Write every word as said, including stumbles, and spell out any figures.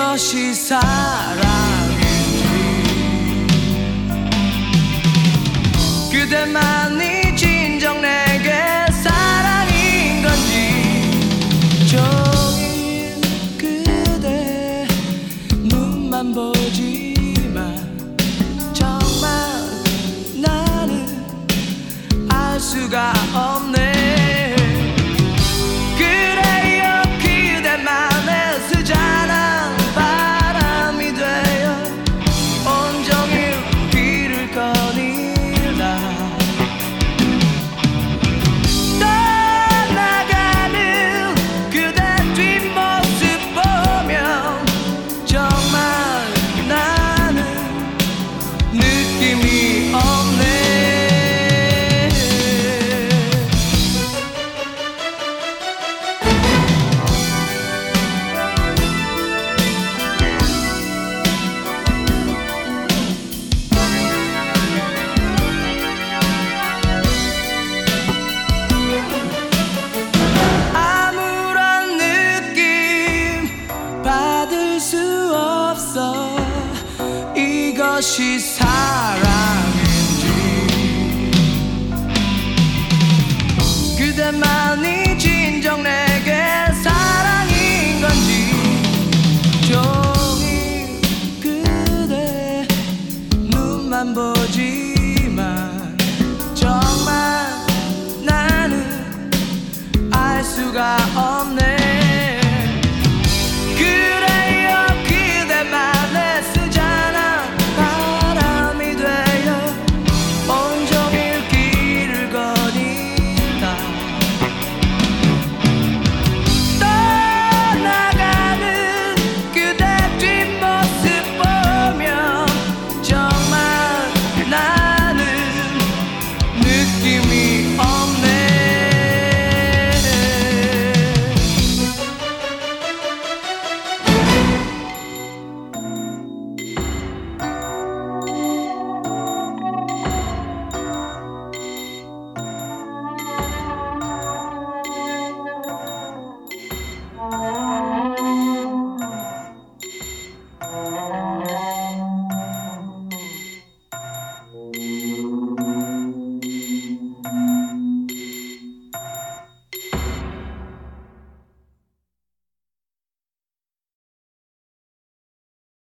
이것이 사랑인지 그대만이 진정 내게 사랑인 건지 종일 그대 눈만 보지만 정말 나는 알 수가 없네. 그래요 그대만의 스잔한 바람이 되어 온종일 길을 거닐다 떠나가는 그대 뒷모습 보면 정말 나는 느낌이 없네. 아무런 느낌 받을 수 없어. 이것이 사랑